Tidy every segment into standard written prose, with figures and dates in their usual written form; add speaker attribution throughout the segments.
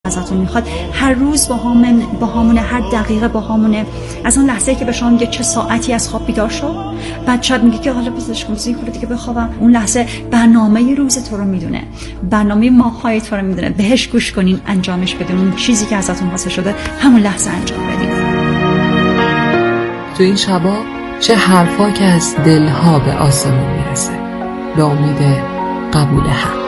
Speaker 1: ازتون میخواد هر روز با همونه، هر دقیقه با همونه. از اون لحظه که به شما میگه چه ساعتی از خواب بیدار شو، بعد شب میگه که حالا بذارش موزیک رو دیگه بخوابم، اون لحظه برنامه روز تو رو میدونه، برنامه ماه‌های تو رو میدونه، بهش گوش کنین، انجامش بدین، اون چیزی که ازتون واسه شده همون لحظه انجام بدین.
Speaker 2: تو این شبا چه حرفا که از دلها به آسمون میرسه به امید قبول حق.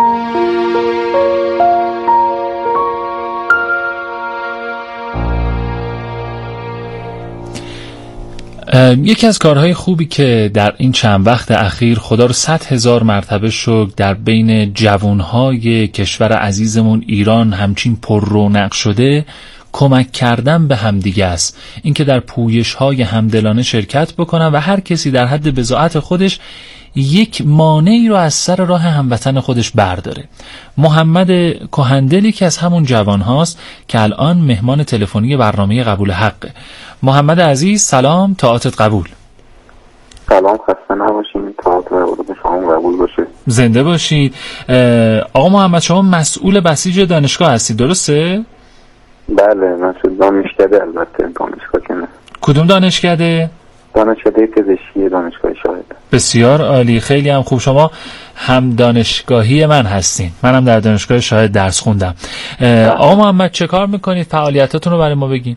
Speaker 3: یکی از کارهای خوبی که در این چند وقت اخیر خدا رو 100,000 مرتبه شکر در بین جوانهای کشور عزیزمون ایران همچین پر رونق شده، کمک کردن به همدیگه است. اینکه در پویش‌های همدلانه شرکت بکنن و هر کسی در حد بضاعت خودش یک مانعی رو از سر راه هموطن خودش برداره. محمد کهندلی که از همون جوان هاست که الان مهمان تلفنی برنامه قبول حقه. محمد عزیز سلام، طاعتت قبول.
Speaker 4: سلام، خسته نباشید، طاعت شما قبول باشه.
Speaker 3: زنده باشید. آقا محمد شما مسئول بسیج دانشگاه هستید درسته؟
Speaker 4: بله، مسئول دانشکده، البته دانشگاه که نه.
Speaker 3: کدوم دانشکده؟
Speaker 4: دانشکده پزشکی دانشگاه شاهد.
Speaker 3: بسیار عالی، خیلی هم خوب. شما هم دانشگاهی من هستین، منم در دانشگاه شاهد درس خوندم. آقا محمد چه کار میکنید؟ فعالیتاتون رو برای ما بگین.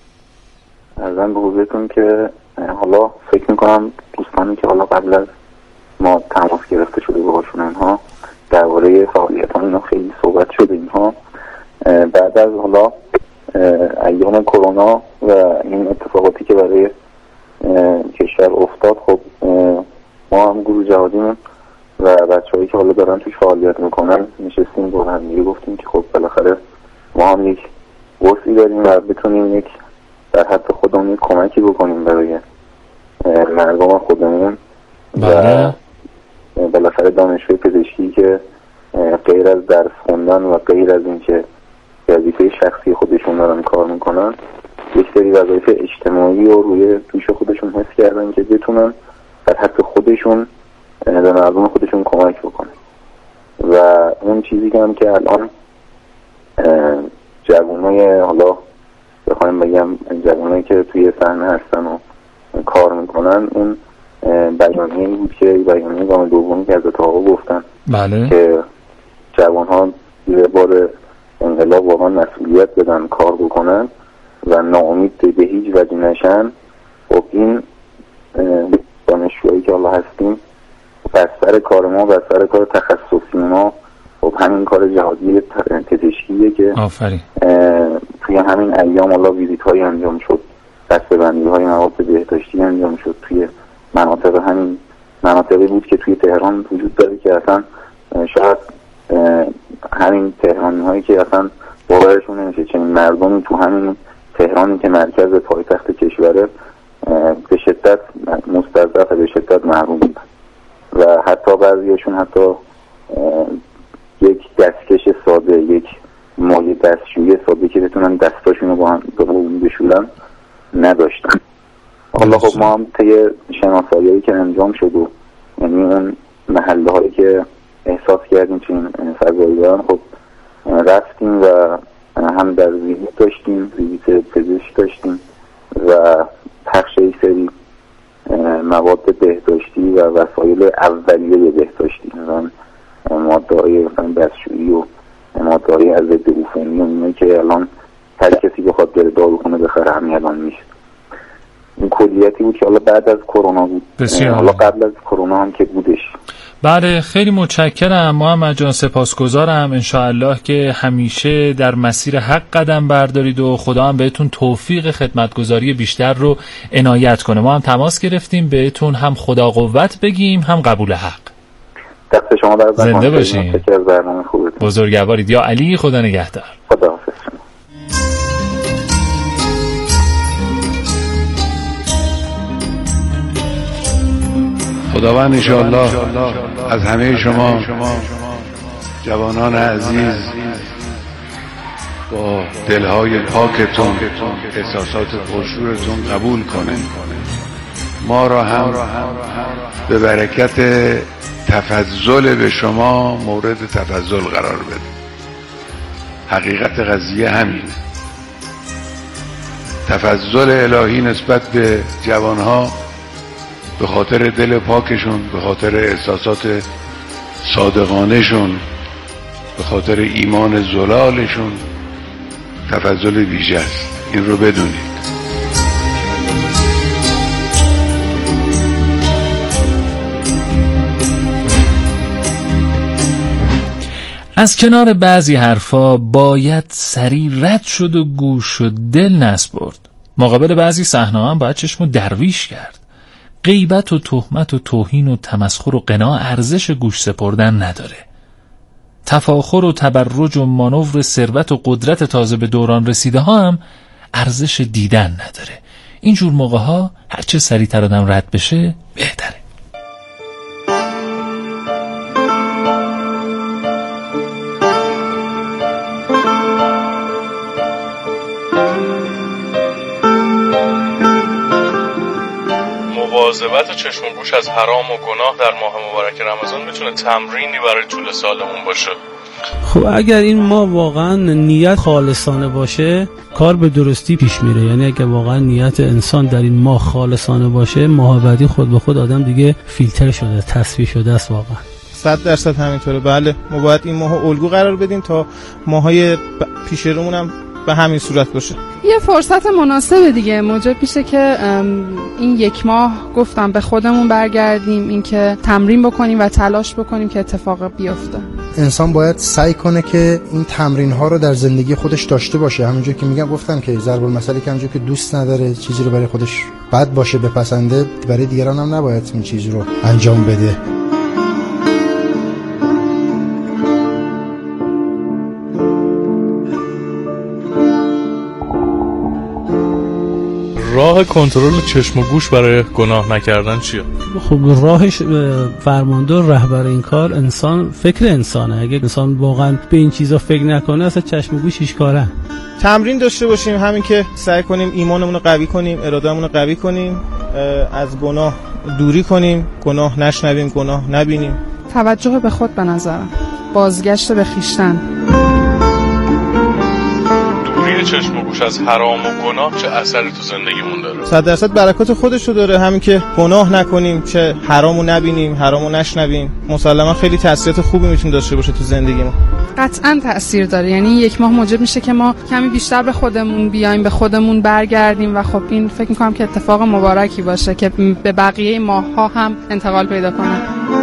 Speaker 4: ازم به حضورتون که حالا فکر میکنم دوستانی که حالا قبل از ما تماس گرفته شده باشون اینها درباره فعالیتان اینا خیلی صحبت شده. اینها بعد از حالا ایام کرونا و این اتفاقاتی که برای کشور افتاد، خب ما هم گروه جهادیمون و بچه‌هایی که حالا دارن توش فعالیت میکنن نشستیم با هم دیگه گفتیم که خب بالاخره ما هم یک وسعی داریم و بتونیم یک در حد خودمون یک کمکی بکنیم برای مردم خودمون. و بالاخره دانشجوی پزشکی که غیر از درس خوندن و غیر از اینکه وظیفه شخصی خودشون دارن کار میکنن، یک سری وظایف اجتماعی رو روی دوش خودشون حس کردن که بتونن در حد خودشون به مردم خودشون کمک بکنن. و اون چیزی که هم که الان جوانای حالا بخوایم بگم جوانایی که توی صحنه هستن و کار میکنن، اون بیانیه‌ای بود که بیانیه گام دومی که از آقا گفتن،
Speaker 3: بله،
Speaker 4: که جوان‌ها یه بار انقلاب واقعا مسئولیت بدن، کار بکنن و ناامید به هیچ وجه نشن. خب این دانشجوهایی که حالا هستیم بستر کار ما، بستر کار تخصصی ما، خب همین کار جهادی پزشکیه که
Speaker 3: آفرین
Speaker 4: توی همین ایام حالا ویزیت هایی انجام شد، دسته‌بندی های مواد بهداشتی انجام شد توی مناطق، همین مناطقی بود که توی تهران وجود داره که اصلا شاید همین تهرانی هایی که اصلا باورشون نمیشه چنین مردمی تو همین تهرانی که مرکز پایتخت کشوره به شدت مستضعف، به شدت محروم بودن و حتی بعضیشون حتی یک دستکش ساده، یک مایه دستشویی ساده که بتونن دستاشون رو با هم بشورن نداشتن. حالا خب ما هم طی شناسایی‌هایی که انجام شد و یعنی اون محله هایی که احساس کردیم چنین فضایی دارن، خب رفتیم و هم در ویزیت داشتیم، ویزیت پزشک داشتیم و پخش یک سری مواد بهداشتی و وسایل اولیه بهداشتی، مثلا ماده‌های مثلا دستشویی و ماده‌های از ضد عفونی و اینایی که الان هر کسی بخواد بره داروخونه بخره همین الان میشه. این کلیتی بود که حالا بعد از کرونا بود، حالا قبل از کرونا هم که بودش.
Speaker 3: بله، خیلی متشکرم محمد جان، سپاسگزارم. انشاءالله که همیشه در مسیر حق قدم بردارید و خدا هم بهتون توفیق خدمتگزاری بیشتر رو عنایت کنه. ما هم تماس گرفتیم بهتون هم خدا قوت بگیم هم قبول حق.
Speaker 4: دست شما در
Speaker 3: زنده باشین، بزرگوارید. یا علی، خدا نگهدار.
Speaker 4: خدا حافظ.
Speaker 5: خداوند انشاءالله از همه شما جوانان عزیز با دلهای پاکتون، احساسات پرشورتون قبول کنه. ما را هم به برکت تفضل به شما مورد تفضل قرار بده. حقیقت قضیه همینه. تفضل الهی نسبت به جوانها به خاطر دل پاکشون، به خاطر احساسات صادقانهشون، به خاطر ایمان زلالشون تفضل ویژه است. این رو بدونید.
Speaker 3: از کنار بعضی حرفا باید سریع رد شد و گوش و دل نسپرد. مقابل بعضی صحنه‌ها هم باید چشم و درویش کرد. غیبت و تهمت و توهین و تمسخر و قناع ارزش گوش سپردن نداره. تفاخر و تبرج و مانور ثروت و قدرت تازه به دوران رسیده ها هم ارزش دیدن نداره. اینجور موقع ها هرچه سریعتر آدم رد بشه بهتره.
Speaker 6: مواظبت چشم و گوش از حرام و گناه در ماه مبارک رمضان میتونه تمرینی برای طول سالمون باشه.
Speaker 7: خب اگر این ما واقعا نیت خالصانه باشه کار به درستی پیش میره. یعنی اگر واقعا نیت انسان در این ماه خالصانه باشه، ماه بعدی خود به خود آدم دیگه فیلتر شده، تصفیه شده است. واقعا
Speaker 8: 100% همینطوره. بله، ما باید این ماه الگو قرار بدیم تا ماهای پیش رومون هم به همین صورت باشه.
Speaker 9: یه فرصت مناسبه دیگه، موجب میشه که این یک ماه گفتم به خودمون برگردیم، این که تمرین بکنیم و تلاش بکنیم که اتفاق بیفته.
Speaker 10: انسان باید سعی کنه که این تمرین ها رو در زندگی خودش داشته باشه. همونجور که گفتم که ضرب المثلی که همونجور که دوست نداره چیزی رو برای خودش بد باشه بپسنده، برای دیگران هم نباید این چیز رو انجام بده.
Speaker 6: راه کنترل چشم و گوش برای گناه نکردن چیه؟
Speaker 7: خب راهش فرمانده رهبر این کار انسان، فکر انسانه. اگه انسان واقعا به این چیزا فکر نکنه اصلا چشم و گوش هیچ کاره.
Speaker 8: تمرین داشته باشیم، همین که سعی کنیم ایمانمون رو قوی کنیم، ارادهمون رو قوی کنیم، از گناه دوری کنیم، گناه نشنویم، گناه نبینیم.
Speaker 9: توجه به خود به نظرم، بازگشت به خویشتن.
Speaker 6: چشم و گوش از حرام و گناه چه اثری تو زندگیمون داره؟
Speaker 8: 100% برکات خودشو داره. همین که گناه نکنیم، چه حرامو نبینیم، حرامو نشنویم، مسلما خیلی تاثیرات خوبی میتونه داشته باشه تو زندگیمون.
Speaker 9: قطعاً تأثیر داره. یعنی یک ماه موجب میشه که ما کمی بیشتر به خودمون بیایم، به خودمون برگردیم و خب این فکر میکنم که اتفاق مبارکی باشه که به بقیه ماه‌ها هم انتقال پیدا کنه.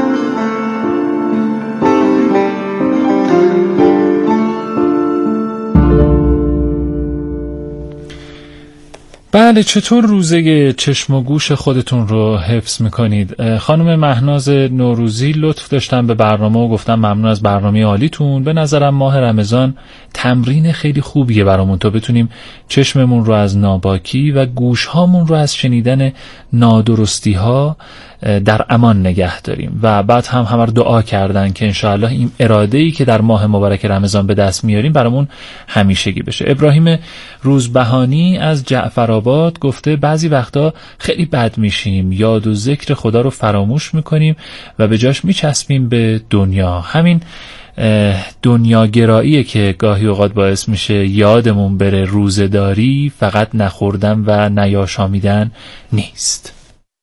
Speaker 3: بله، چطور روزه چشم و گوش خودتون رو حفظ میکنید؟ خانم مهناز نوروزی لطف داشتن به برنامه و گفتن ممنون از برنامه عالیتون. به نظرم ماه رمضان تمرین خیلی خوبیه برامون تا بتونیم چشممون رو از ناباکی و گوشهامون رو از شنیدن نادرستی ها در امان نگه داریم. و بعد هم همه رو دعا کردن که انشاءالله این اراده‌ای که در ماه مبارک رمضان به دست میاریم برامون همیشگی بشه. ابراهیم روزبهانی از جعفرآباد گفته بعضی وقتا خیلی بد میشیم، یاد و ذکر خدا رو فراموش میکنیم و به جاش میچسبیم به دنیا. همین دنیاگراییه که گاهی اوقات باعث میشه یادمون بره روزه‌داری فقط نخوردن و نیاشامیدن نیست.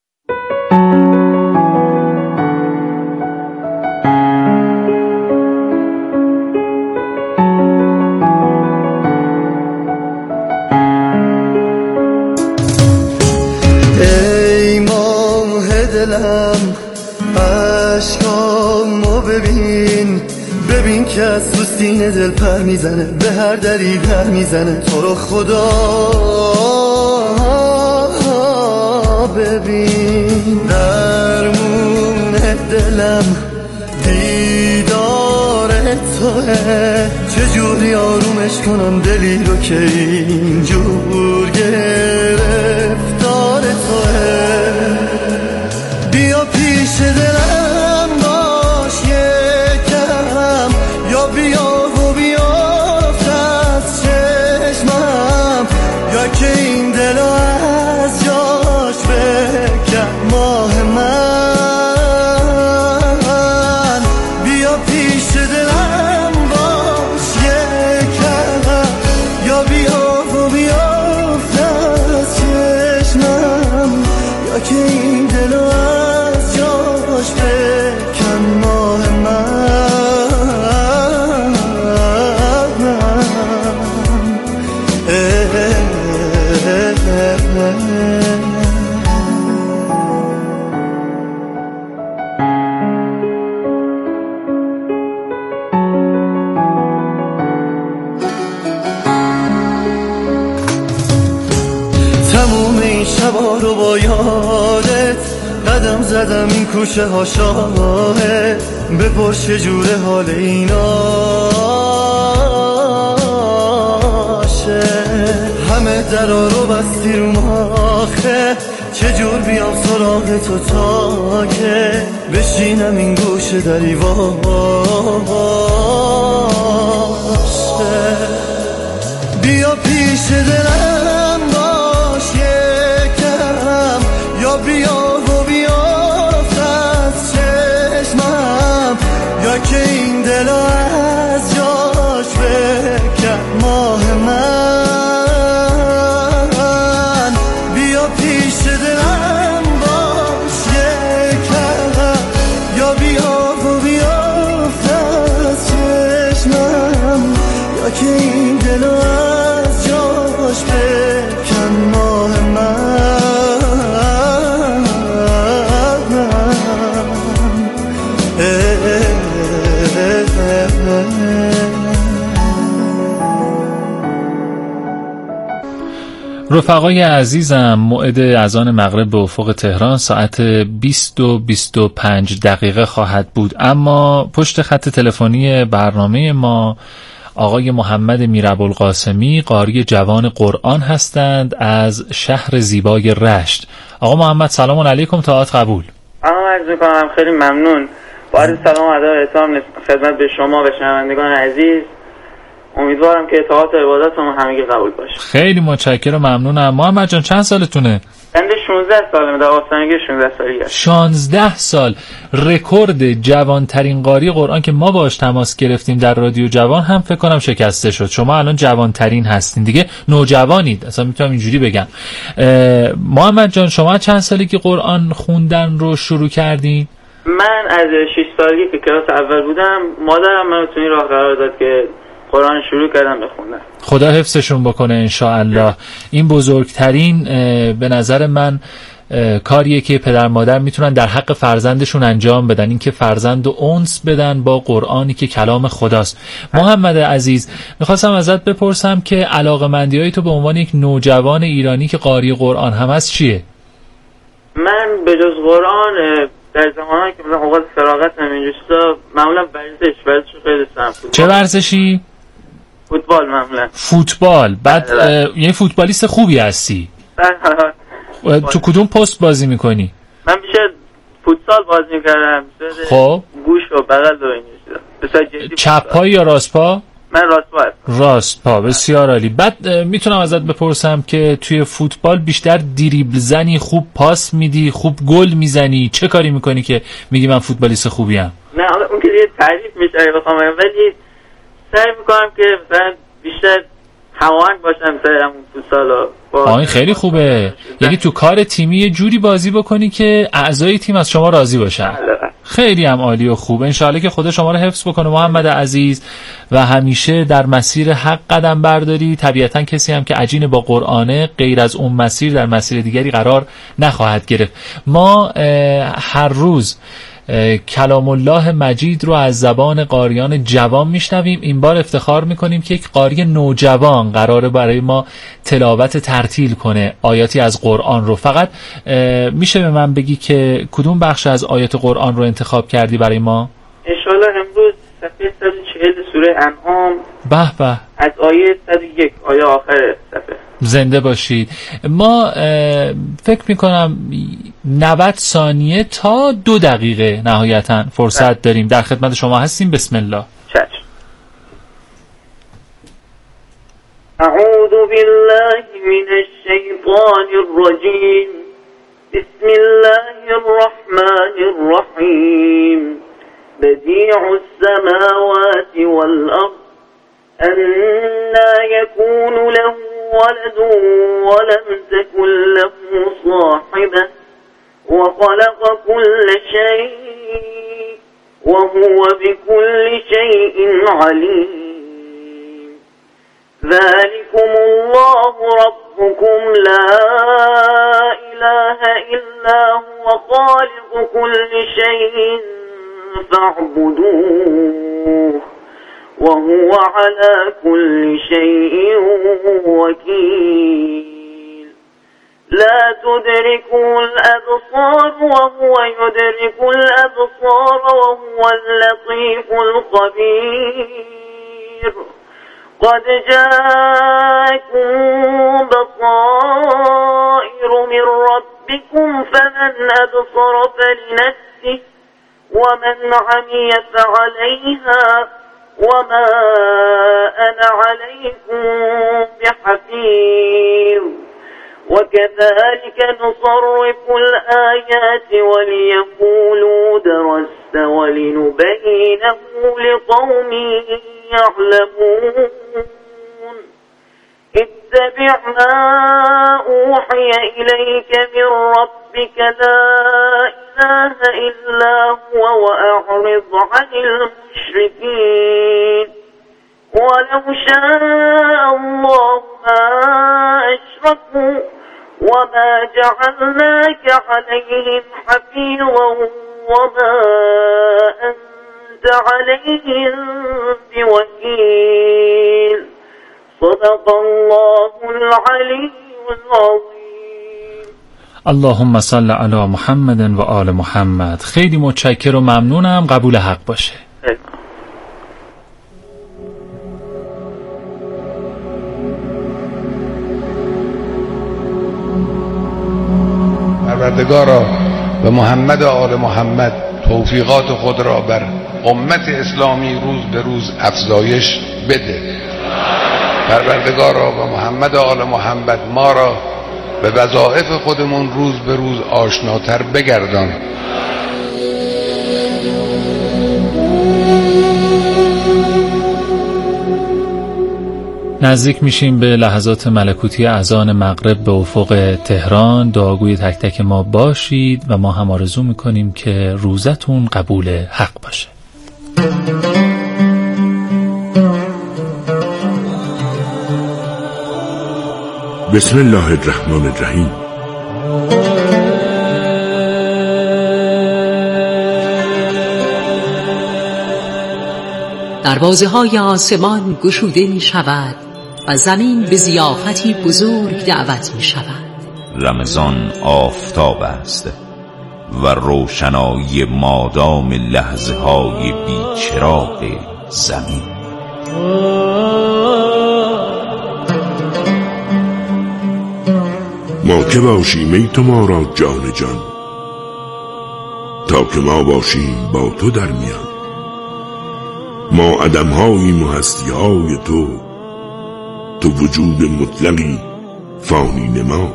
Speaker 11: ای ماه دلم عشقامو ببین که از تو سینه دل پر میزنه، به هر دری در میزنه. تو رو خدا ببین، درمون دلم دیدار توه، چجوری آرومش کنم دلی رو که اینجور گرفتار توه. بیا پیش دلم باش یکم، یا بیا و بیافت از چشمم، یا که این دلو از جاش بکن ماه من. بیا پیش دلم باش یکم. با یادت قدم زدم این کوچه ها شاهد بپرس چجوره حال ایناشه همه درا رو بستی رو ماخه چجور بیام سراغ تو تا که بشینم این گوشه دری باشه بیا پیش دلم باش یکم یا بیا و بیافت از چشمم یا که این دل از جاش بکن ماه من بیا پیش دلم باش یکم یا بیا و بیافت از چشمم یا که این دل از جاش بکن ماه من
Speaker 3: رفقای عزیزم، موعد اذان مغرب به افق تهران ساعت 20:25 خواهد بود، اما پشت خط تلفنی برنامه ما آقای محمد میرابوالقاسمی قاری جوان قرآن هستند از شهر زیبای رشت. آقا محمد سلام علیکم، طاعت قبول.
Speaker 12: عرض می‌کنم خیلی ممنون. با عرض سلام و ادب و احترام خدمت به شما و شنوندگان عزیز. امیدوارم که اطاعت و عبادتمون همگی قبول باشه.
Speaker 3: خیلی متشکرم، ممنونم. محمد جان چند سالتونه؟
Speaker 12: بنده 16 سالمه، در آستانگی 16 سالگی هستم.
Speaker 3: 16 سال. رکورد جوانترین قاری قرآن که ما باهاش تماس گرفتیم در رادیو جوان هم فکر کنم شکسته شد. شما الان جوانترین هستین دیگه، نوجوانید، اصلا میتونم اینجوری بگم. محمد جان شما چند سالی که قرآن خوندن رو شروع کردین؟
Speaker 12: من از 6 سالگی که کلاس اول بودم مادرم منو تو این راه قرار داد که قرآن شروع کردم بخوندن.
Speaker 3: خدا حفظشون بکنه انشاءالله. این بزرگترین به نظر من کاریه که پدر مادر میتونن در حق فرزندشون انجام بدن، این که فرزند رو انس بدن با قرآنی که کلام خداست. محمد عزیز میخواستم ازت بپرسم که علاقه‌مندی‌های تو به عنوان یک نوجوان ایرانی که قاری قرآن هم هست چیه؟
Speaker 12: من به جز قرآن در زمانهایی که مثلا اوقات فراغت هم اینجوستا معمولا ورزش خیلی دوست دارم.
Speaker 3: چه ورزشی؟
Speaker 12: فوتبال معمولا.
Speaker 3: فوتبال. بعد یعنی فوتبالیست خوبی هستی؟ تو کدوم پست بازی میکنی؟
Speaker 12: من بیشتر فوتسال بازی میکردم.
Speaker 3: خب
Speaker 12: گوش و بغل و این چیزا.
Speaker 3: چپ پا یا راست پا؟
Speaker 12: من راست پا.
Speaker 3: راست پا، بسیار عالی. بعد میتونم ازت بپرسم که توی فوتبال بیشتر دریبل زنی، خوب پاس میدی، خوب گل میزنی، چه کاری میکنی که میگی من فوتبالیست خوبیم؟
Speaker 12: نه اون که یه تعریف میشه بخوام بگم، ولی سعی میکنم که مثلا بیشتر هماهنگ باشم سر همون فوتسال.
Speaker 3: این خیلی خوبه، یعنی تو کار تیمی یه جوری بازی بکنی که اعضای تیم از شما راضی باشن. خیلی هم عالی و خوب. انشاءالله که خدا شما رو حفظ بکنه محمد عزیز و همیشه در مسیر حق قدم برداری. طبیعتا کسی هم که عجین با قرآنه غیر از اون مسیر در مسیر دیگری قرار نخواهد گرفت. ما هر روز کلام الله مجید رو از زبان قاریان جوان میشنویم. این بار افتخار میکنیم که یک قاری نوجوان قراره برای ما تلاوت ترتیل کنه آیاتی از قرآن رو. فقط میشه به من بگی که کدوم بخش از آیات قرآن رو انتخاب کردی برای ما؟
Speaker 12: انشالله امروز صفحه 140 سوره انعام.
Speaker 3: به به.
Speaker 12: از آیه 101 آیه آخر صفحه.
Speaker 3: زنده باشید. ما فکر میکنم 90 ثانیه تا 2 دقیقه نهایتا فرصت داریم. در خدمت شما هستیم. بسم الله.
Speaker 12: چشم. اعوذ بالله من الشیطان الرجیم. بسم الله الرحمن الرحیم. بدیع السماوات والارض أَنَّى يَكُونُ لَهُ وَلَدٌ وَلَمْ تَكُنْ لَهُ صَاحِبَةٌ وَخَلَقَ كُلَّ شَيْءٍ وَهُوَ بِكُلِّ شَيْءٍ عَلِيمٌ. ذَلِكُمُ اللَّهُ رَبُّكُمْ لَا إِلَهَ إِلَّا هُوَ خَالِقُ كُلِّ شَيْءٍ فَاعْبُدُوهُ وهو على كل شيء وكيل. لا تدركه جاءكم بصائر من ربكم فمن أبصر فلنفسه ومن عمي فعليها وما أنا عليكم بحفيظ وكذلك نصرف الآيات وليقولوا درست ولنبينه لقوم يعلمون اتبع ما أوحي إليك من ربك لا إله إلا هو وأعرض عن المشركين ولو شاء الله ما أشركوا وما جعلناك عليهم حفيظا وما أنت عليهم بوكيل صدق الله العلي العظيم.
Speaker 3: اللهم صل علی محمد و آل محمد. خیلی متشکرم و ممنونم. قبول حق باشه.
Speaker 5: پروردگارا به محمد و آل محمد توفیقات خود را بر امت اسلامی روز به روز افزایش بده. پروردگارا به محمد و آل محمد ما را به وظایف خودمون روز به روز آشناتر بگردان.
Speaker 3: نزدیک میشیم به لحظات ملکوتی اذان مغرب به افق تهران. دعاگوی تک تک ما باشید و ما هم آرزو میکنیم که روزتون قبول حق باشه.
Speaker 13: بسم الله الرحمن الرحیم.
Speaker 2: دروازه‌های آسمان گشوده می شود و زمین به ضیافتی بزرگ دعوت می شود.
Speaker 14: رمضان آفتاب است و روشنایی مادام لحظه های بیچراغ زمین.
Speaker 13: ما که باشیم ای تو ما را جان جان، تا که ما باشیم با تو در میان. ما عدم‌هاییم و هستی‌های تو وجود مطلقی فانی نما.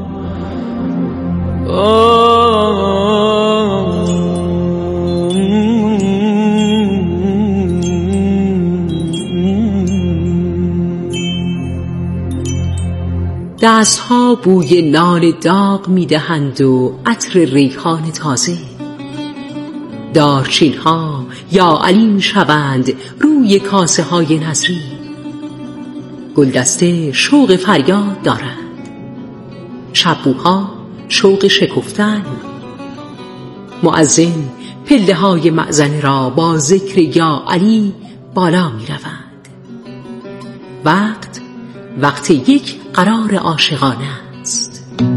Speaker 2: دستها بوی نان داغ می‌دهند و عطر ریحان تازه. دارچین‌ها یا علی می‌شوند روی کاسه های نظری. گلدسته شوق فریاد دارند، شبوها شوق شکفتن. مؤذن پله های مأذنه را با ذکر یا علی بالا می‌روند. وقت یک قرار عاشقانه است.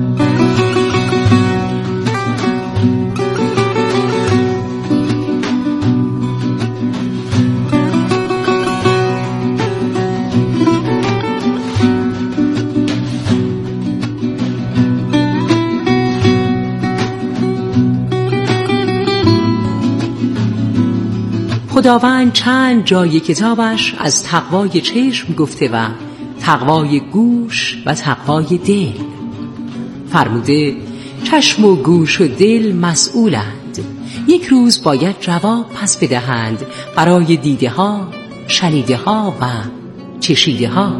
Speaker 2: خداوند چند جای کتابش از تقوای چشم گفته و تقوای گوش و تقوای دل. فرموده چشم و گوش و دل مسئولند، یک روز باید جواب پس بدهند برای دیده ها، شنیده ها و چشیده ها.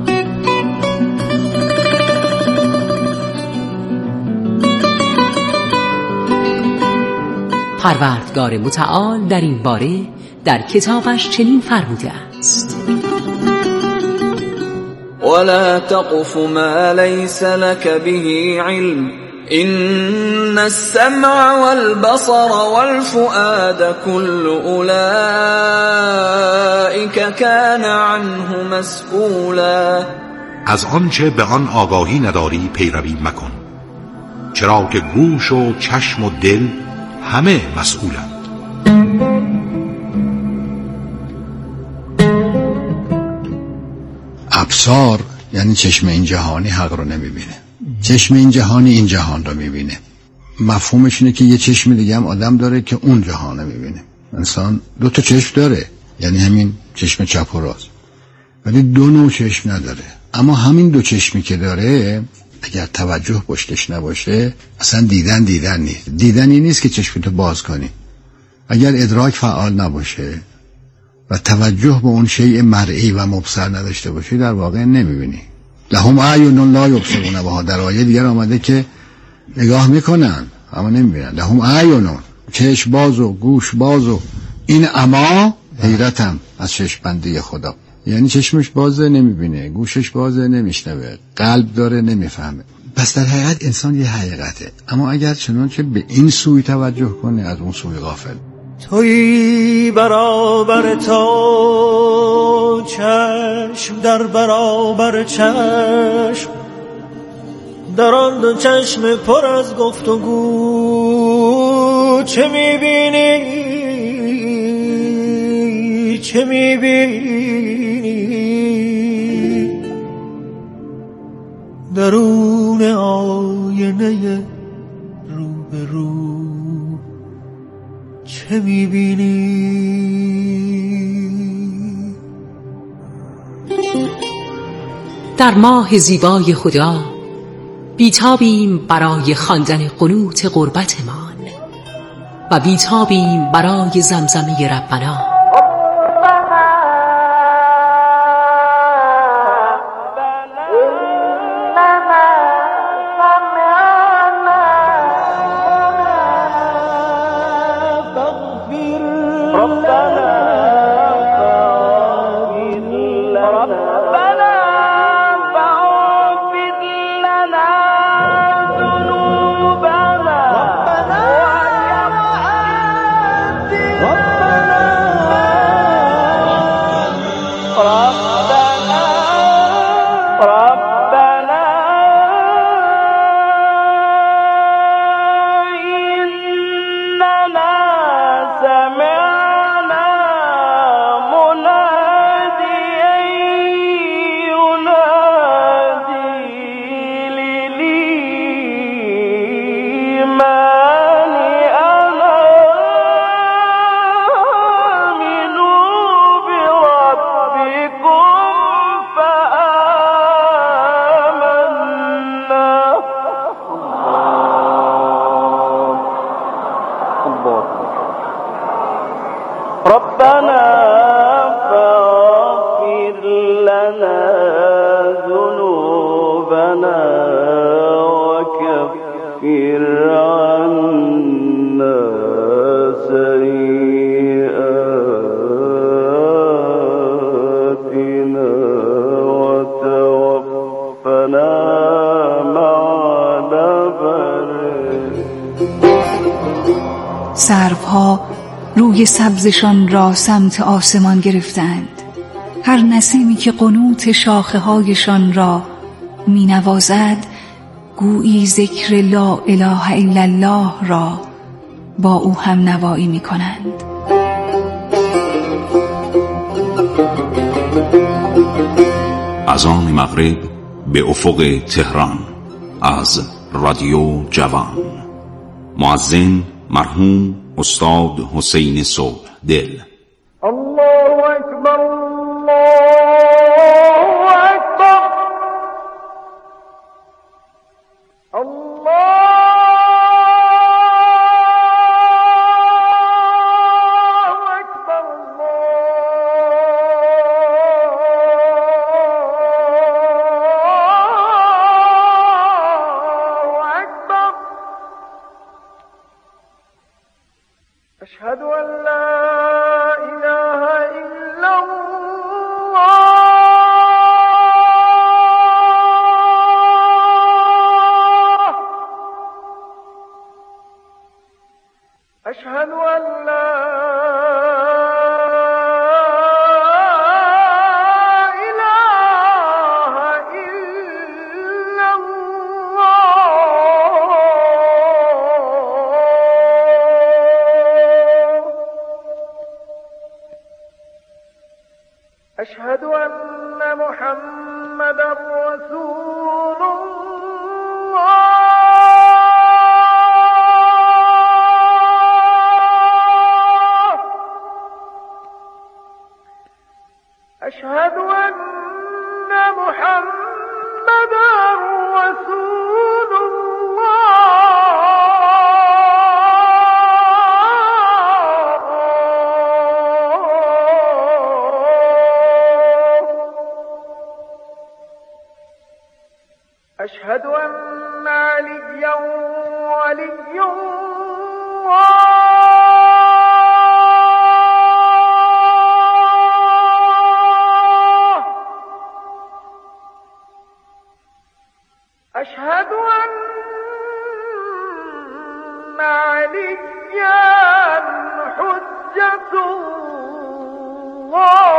Speaker 2: پروردگار متعال در این باره در کتابش چنین فرموده است:
Speaker 15: ولا تقف ما ليس لك به علم إن السمع والبصر والفؤاد كل أولئك كان عنه مسئولا.
Speaker 16: از آنچه به آن آگاهی نداری پیروی مکن، چرا که گوش و چشم و دل همه مسئولند.
Speaker 17: ابصار یعنی چشم این جهانی حق رو نمیبینه، چشم این جهانی این جهان رو میبینه. مفهومش اینه که یه چشم دیگه هم آدم داره که اون جهان رو میبینه. انسان 2 تا چشم داره، یعنی همین چشم چپ و راست، ولی 2 نوع چشم نداره. اما همین 2 چشمی که داره اگر توجه پشتش نباشه اصلا دیدن نیست. دیدنی نیست که چشمتو باز کنی. اگر ادراک فعال نباشه و توجه به اون شیء مرئی و مبصر نداشته باشی در واقع نمیبینی. لهم اعین لا یبصرون بها، در آیه دیگر آمده که نگاه میکنن اما نمیبینن. لهم اعین، چشم باز و گوش باز و این اما حیرتم از چشم‌بندی خدا، یعنی چشمش بازه نمیبینه، گوشش بازه نمیشنوه، قلب داره نمیفهمه. پس در حقیقت انسان یه حقیقته، اما اگر چنانچه به این سوی توجه کنه از اون سوی غافل.
Speaker 11: تویی برابر تو، چشم در برابر چشم، در آن 2 چشم پر از گفتگو چه میبینی؟ چه میبینی؟ درون آینه رو به رو چه میبینی؟
Speaker 2: در ماه زیبای خدا بیتابیم برای خواندن قنوت قربتمان و بیتابیم برای زمزمه ربنا.
Speaker 18: سروها روی سبزشان را سمت آسمان گرفتند، هر نسیمی که قنوت شاخه هایشان را می نوازد گویی ذکر لا اله الا الله را با او هم نوایی می کنند.
Speaker 14: از آن مغرب به افق تهران از رادیو جوان، مؤذن مرحوم استاد حسین صبح دل.
Speaker 11: الله اکبر، الله اکبر، الله اکبر، الله اکبر. أشهد أن لا إله إلا الله، أشهد أن لا إله إلا الله. رسول الله أشهد أن محمدا رسول أشهد أن عليا ولي الله أشهد أن عليا حجة الله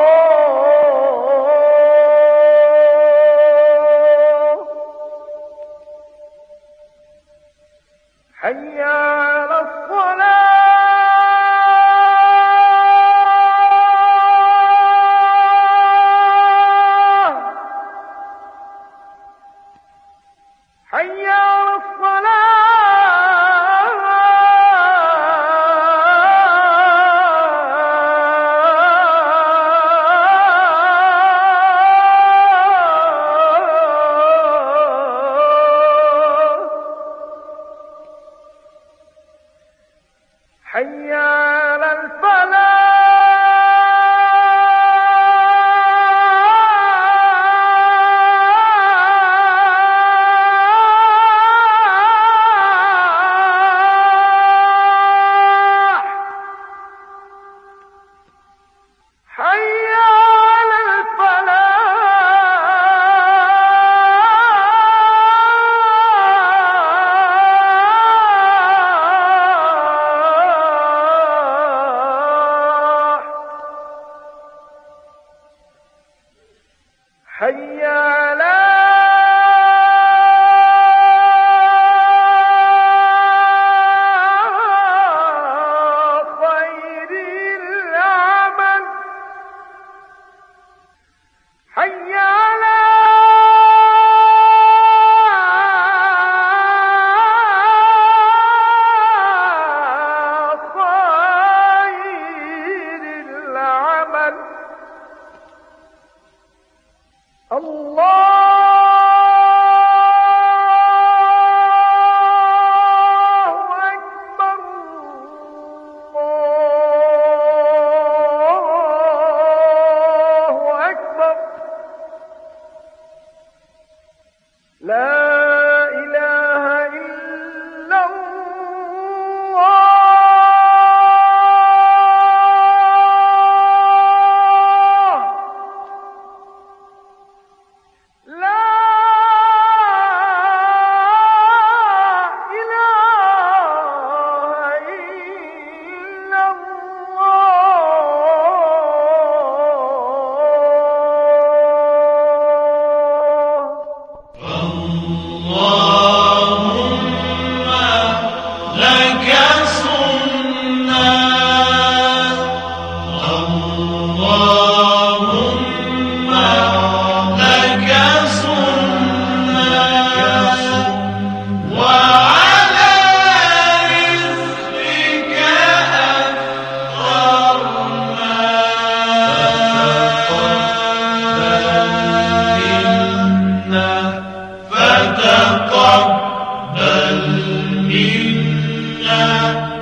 Speaker 11: حي على الصلاة حي على حي على الفلاح حي على حي على خير العمل حي على خير العمل الله أكبر الله أكبر لا إله إلا الله لا إله إلا
Speaker 19: فتقبل منا